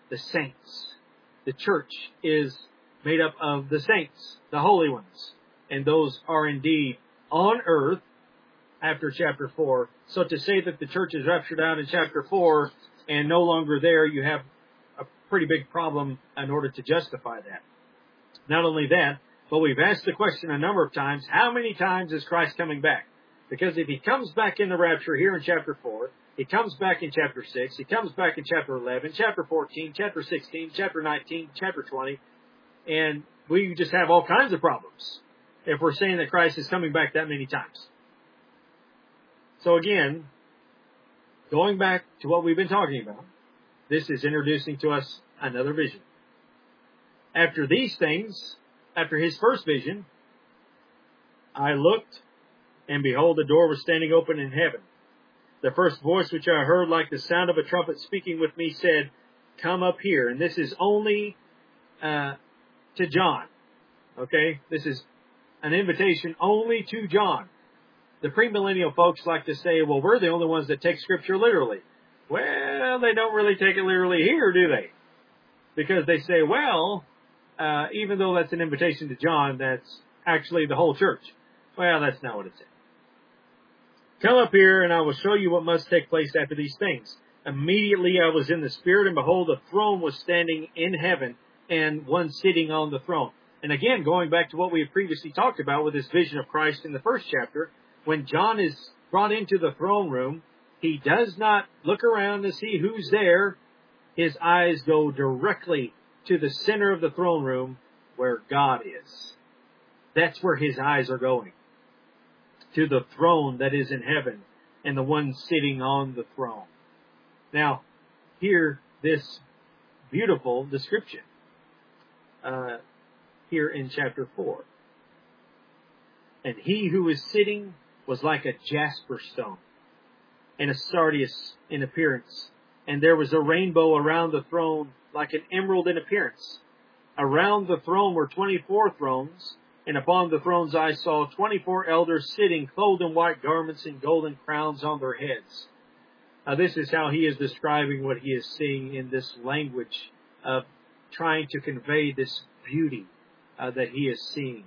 [SPEAKER 1] the saints. The church is made up of the saints, the holy ones. And those are indeed on earth after chapter four. So to say that the church is raptured out in chapter four and no longer there, you have a pretty big problem in order to justify that. Not only that, but we've asked the question a number of times, how many times is Christ coming back? Because if he comes back in the rapture here in chapter four, he comes back in chapter six, he comes back in chapter eleven, chapter fourteen, chapter sixteen, chapter nineteen, chapter twenty, and we just have all kinds of problems if we're saying that Christ is coming back that many times. So again, going back to what we've been talking about, this is introducing to us another vision. After these things, after his first vision, I looked, and behold, the door was standing open in heaven. The first voice which I heard like the sound of a trumpet speaking with me said, come up here. And this is only uh, to John. Okay? This is an invitation only to John. The premillennial folks like to say, well, we're the only ones that take Scripture literally. Well, they don't really take it literally here, do they? Because they say, well, uh, even though that's an invitation to John, that's actually the whole church. Well, that's not what it said. Come up here, and I will show you what must take place after these things. Immediately I was in the Spirit, and behold, a throne was standing in heaven, and one sitting on the throne. And again, going back to what we had previously talked about with this vision of Christ in the first chapter, when John is brought into the throne room, he does not look around to see who's there. His eyes go directly to the center of the throne room where God is. That's where his eyes are going. To the throne that is in heaven and the one sitting on the throne. Now, hear this beautiful description uh, here in chapter four. And he who is sitting was like a jasper stone and a sardius in appearance. And there was a rainbow around the throne like an emerald in appearance. Around the throne were twenty-four thrones, and upon the thrones I saw twenty-four elders sitting, clothed in white garments and golden crowns on their heads. Now this is how he is describing what he is seeing in this language of trying to convey this beauty uh, that he is seeing.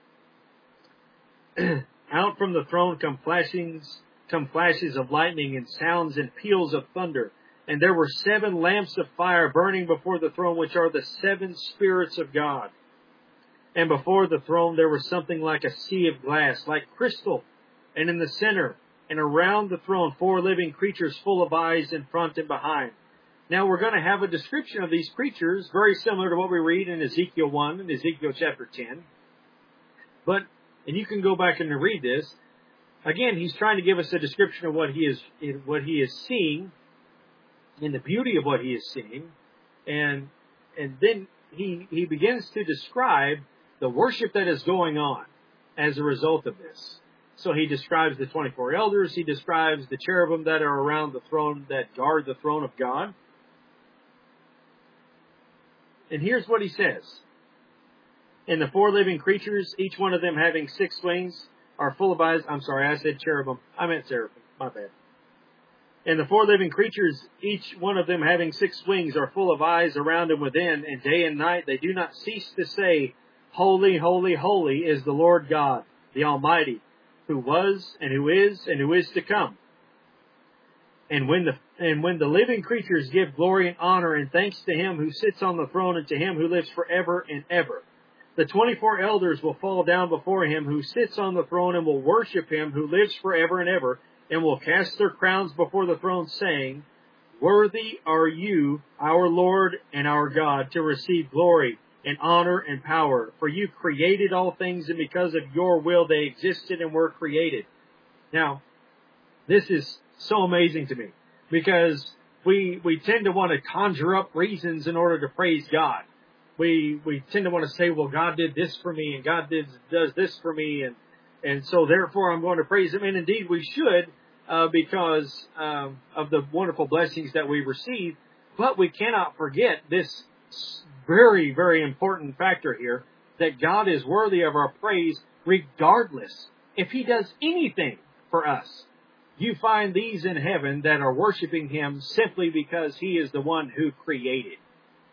[SPEAKER 1] Out from the throne come flashings, come flashes of lightning and sounds and peals of thunder. And there were seven lamps of fire burning before the throne, which are the seven spirits of God. And before the throne there was something like a sea of glass, like crystal. And in the center and around the throne, four living creatures full of eyes in front and behind. Now we're going to have a description of these creatures, very similar to what we read in Ezekiel one and Ezekiel chapter ten. But, and you can go back and read this. Again, he's trying to give us a description of what he is, what he is seeing, and the beauty of what he is seeing. And, and then he, he begins to describe the worship that is going on as a result of this. So he describes the twenty-four elders. He describes the cherubim that are around the throne, that guard the throne of God. And here's what he says. And the four living creatures, each one of them having six wings, are full of eyes. I'm sorry, I said cherubim. I meant seraphim. My bad. And the four living creatures, each one of them having six wings, are full of eyes around and within, and day and night they do not cease to say, Holy, holy, holy is the Lord God, the Almighty, who was, and who is, and who is to come. And when the and when the living creatures give glory and honor and thanks to him who sits on the throne and to him who lives forever and ever, the twenty-four elders will fall down before him who sits on the throne and will worship him who lives forever and ever, and will cast their crowns before the throne, saying, Worthy are you, our Lord and our God, to receive glory and honor and power. For you created all things, and because of your will they existed and were created. Now, this is so amazing to me, because we we tend to want to conjure up reasons in order to praise God. We we tend to want to say, well, God did this for me, and God did does this for me, and and so therefore I'm going to praise Him. And indeed we should, uh, because um, of the wonderful blessings that we receive. But we cannot forget this very, very important factor here, that God is worthy of our praise regardless. If He does anything for us, you find these in heaven that are worshiping Him simply because He is the one who created.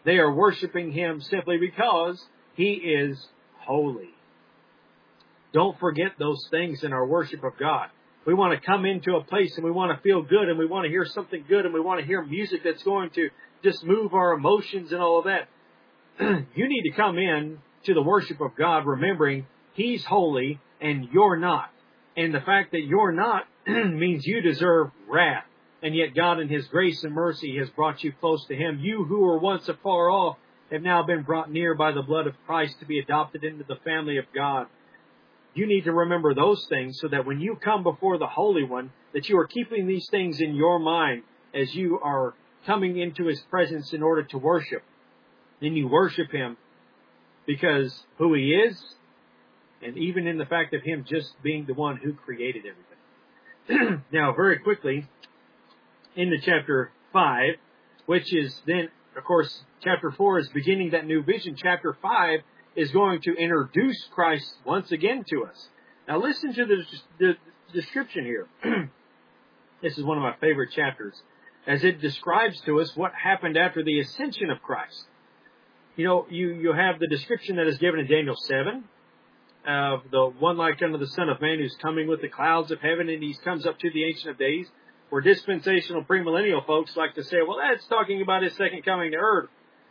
[SPEAKER 1] They are worshiping Him simply because He is holy. Don't forget those things in our worship of God. We want to come into a place and we want to feel good and we want to hear something good and we want to hear music that's going to just move our emotions and all of that. You need to come in to the worship of God remembering He's holy and you're not. And the fact that you're not means you deserve wrath. And yet God in His grace and mercy has brought you close to Him. You who were once afar off have now been brought near by the blood of Christ to be adopted into the family of God. You need to remember those things so that when you come before the Holy One, that you are keeping these things in your mind as you are coming into His presence in order to worship. And you worship Him because who He is, and even in the fact of Him just being the one who created everything. Now, very quickly, into chapter five, which is then, of course, chapter four is beginning that new vision. Chapter five is going to introduce Christ once again to us. Now listen to the, the description here. This is one of my favorite chapters, as it describes to us what happened after the ascension of Christ. You know, you, you have the description that is given in Daniel seven, of the one like unto the Son of Man who's coming with the clouds of heaven, and He comes up to the Ancient of Days, where dispensational premillennial folks like to say, well, that's talking about His second coming to earth.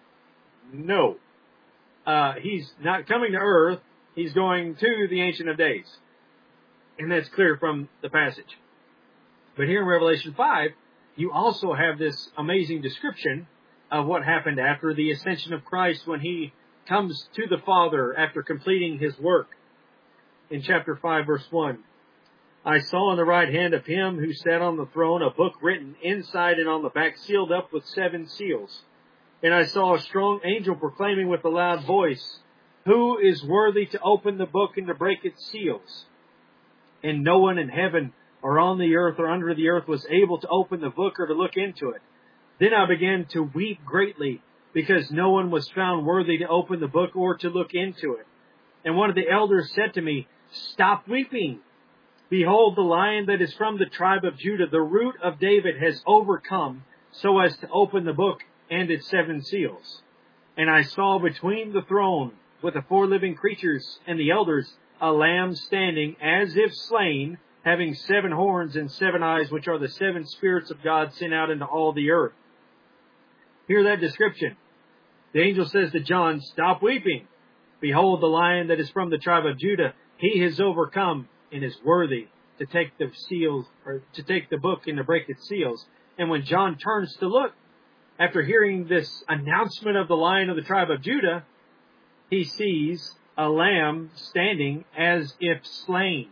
[SPEAKER 1] No. Uh, he's not coming to earth. He's going to the Ancient of Days. And that's clear from the passage. But here in Revelation five, you also have this amazing description of what happened after the ascension of Christ when He comes to the Father after completing His work. In chapter five, verse one, I saw on the right hand of Him who sat on the throne a book written inside and on the back, sealed up with seven seals. And I saw a strong angel proclaiming with a loud voice, who is worthy to open the book and to break its seals? And no one in heaven or on the earth or under the earth was able to open the book or to look into it. Then I began to weep greatly, because no one was found worthy to open the book or to look into it. And one of the elders said to me, stop weeping. Behold, the Lion that is from the tribe of Judah, the root of David, has overcome so as to open the book and its seven seals. And I saw between the throne with the four living creatures and the elders a lamb standing as if slain, having seven horns and seven eyes, which are the seven spirits of God sent out into all the earth. Hear that description. The angel says to John, stop weeping. Behold, the Lion that is from the tribe of Judah, He has overcome and is worthy to take the seals, or to take the book and to break its seals. And when John turns to look, after hearing this announcement of the Lion of the tribe of Judah, he sees a lamb standing as if slain.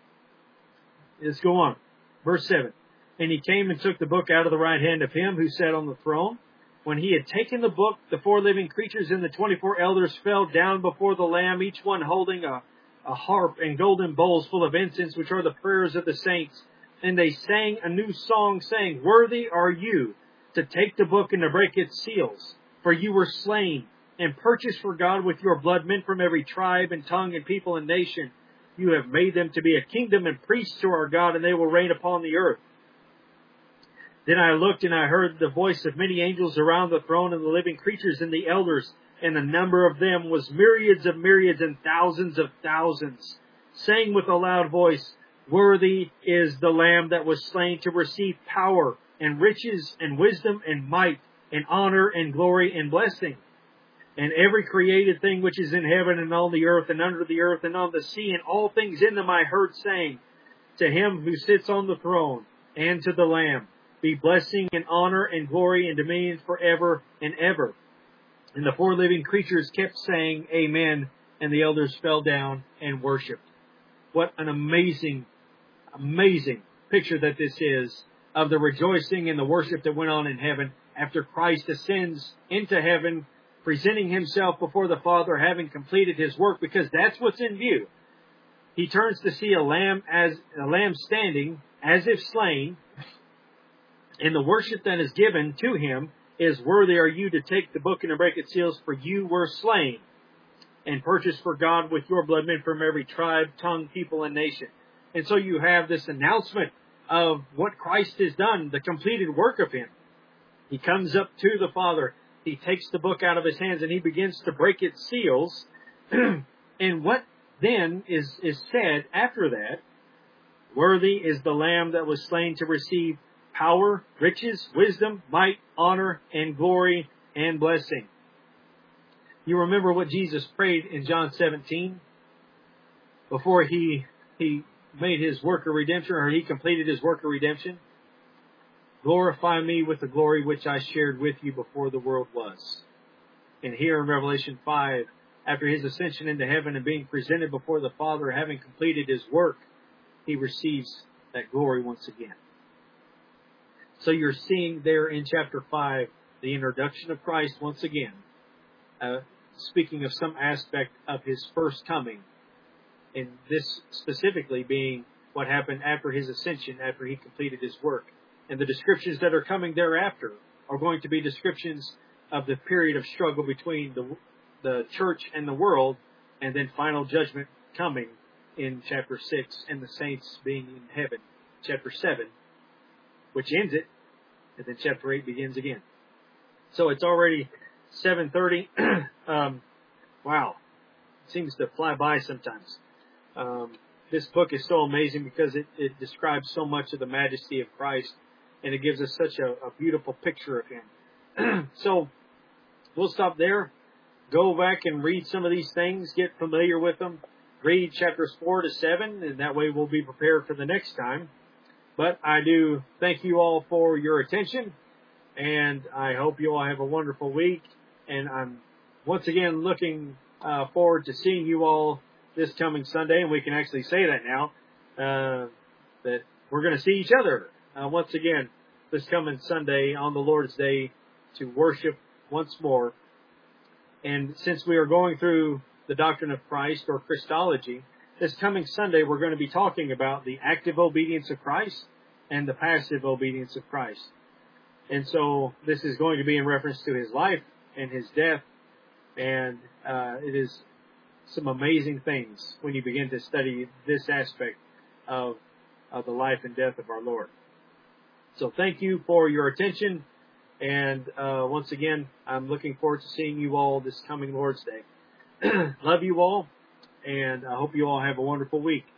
[SPEAKER 1] Let's go on. Verse seven. And He came and took the book out of the right hand of Him who sat on the throne. When He had taken the book, the four living creatures and the twenty-four elders fell down before the Lamb, each one holding a, a harp and golden bowls full of incense, which are the prayers of the saints. And they sang a new song, saying, worthy are You to take the book and to break its seals. For You were slain and purchased for God with Your blood men from every tribe and tongue and people and nation. You have made them to be a kingdom and priests to our God, and they will reign upon the earth. Then I looked and I heard the voice of many angels around the throne and the living creatures and the elders, and the number of them was myriads of myriads and thousands of thousands, saying with a loud voice, worthy is the Lamb that was slain to receive power and riches and wisdom and might and honor and glory and blessing. And every created thing which is in heaven and on the earth and under the earth and on the sea and all things in them I heard saying, to Him who sits on the throne and to the Lamb be blessing and honor and glory and dominion forever and ever. And the four living creatures kept saying, Amen, and the elders fell down and worshipped. What an amazing, amazing picture that this is of the rejoicing and the worship that went on in heaven after Christ ascends into heaven, presenting Himself before the Father, having completed His work, because that's what's in view. He turns to see a lamb as a lamb standing as if slain, and the worship that is given to Him is, worthy are You to take the book and to break its seals, for You were slain and purchased for God with Your blood men from every tribe, tongue, people, and nation. And so you have this announcement of what Christ has done, the completed work of Him. He comes up to the Father. he takes the book out of his hands and he begins to break its seals. And what then is, is said after that? Worthy is the Lamb that was slain to receive power, riches, wisdom, might, honor, and glory, and blessing. You remember what Jesus prayed in John seventeen? Before he, he made his work of redemption, or he completed his work of redemption. Glorify me with the glory which I shared with you before the world was. And here in Revelation five, after his ascension into heaven and being presented before the Father, having completed his work, he receives that glory once again. So you're seeing there in chapter five the introduction of Christ once again, uh, speaking of some aspect of his first coming, and this specifically being what happened after his ascension, after he completed his work. And the descriptions that are coming thereafter are going to be descriptions of the period of struggle between the, the church and the world, and then final judgment coming in chapter six, and the saints being in heaven, chapter seven, which ends it, and then chapter eight begins again. So it's already seven thirty. um, wow. It seems to fly by sometimes. Um, this book is so amazing because it, it describes so much of the majesty of Christ, and it gives us such a, a beautiful picture of him. So we'll stop there. Go back and read some of these things. Get familiar with them. Read chapters four to seven, and that way we'll be prepared for the next time. But I do thank you all for your attention, and I hope you all have a wonderful week. And I'm once again looking uh, forward to seeing you all this coming Sunday, and we can actually say that now, uh, that we're going to see each other uh, once again this coming Sunday on the Lord's Day to worship once more. And since we are going through the doctrine of Christ, or Christology, this coming Sunday we're going to be talking about the active obedience of Christ and the passive obedience of Christ. And so this is going to be in reference to his life and his death, and uh, it is some amazing things when you begin to study this aspect of, of the life and death of our Lord. So thank you for your attention, and uh, once again, I'm looking forward to seeing you all this coming Lord's Day. Love you all, and I hope you all have a wonderful week.